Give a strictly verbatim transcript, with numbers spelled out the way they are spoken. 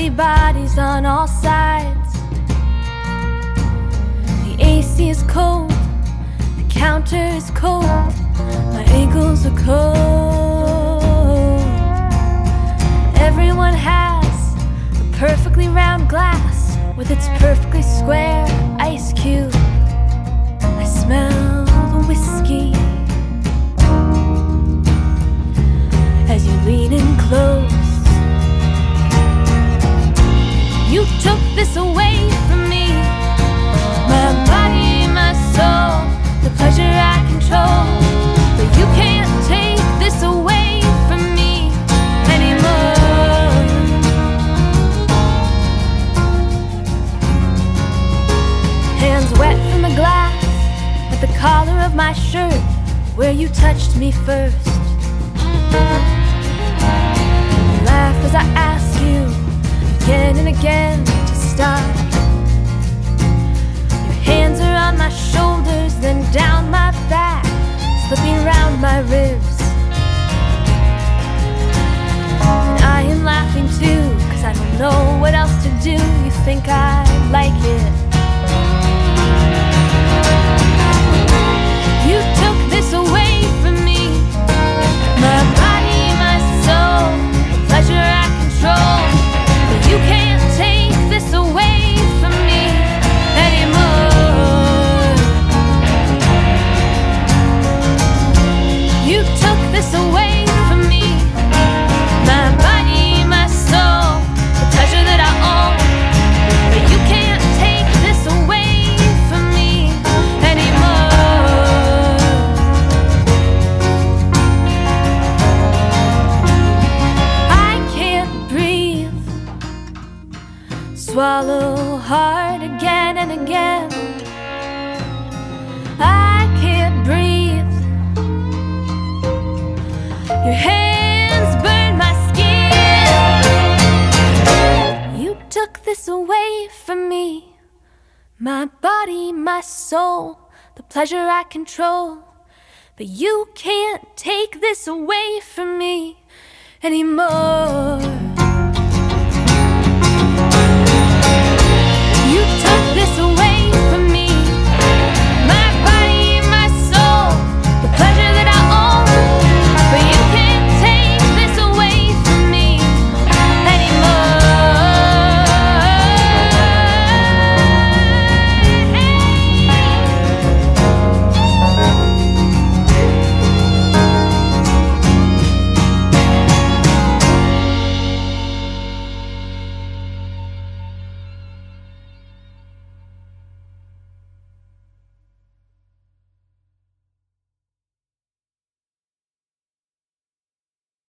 sweaty bodies on all sides. The A C is cold, the counter is cold, my ankles are cold. Everyone has a perfectly round glass with its perfectly square ice cube. I smell the whiskey as you lean in close. You took this away from me, my body, my soul, the pleasure I control. But you can't take this away from me anymore. Hands wet from the glass at the collar of my shirt where you touched me first. Laugh as I ask you again and again to stop. Your hands are on my shoulders, then down my back, slipping round my ribs. And I am laughing too, cause I don't know what else to do. You think I like it. You took this away from me, my body, my soul, the pleasure I control. But you can't take this away from me anymore. You took this away from me, my body, my soul, the pleasure that I own. But you can't take this away from me anymore. I can't breathe, swallow hard again and again. I can't breathe. Your hands burn my skin. You took this away from me, my body, my soul, the pleasure I control. But you can't take this away from me anymore.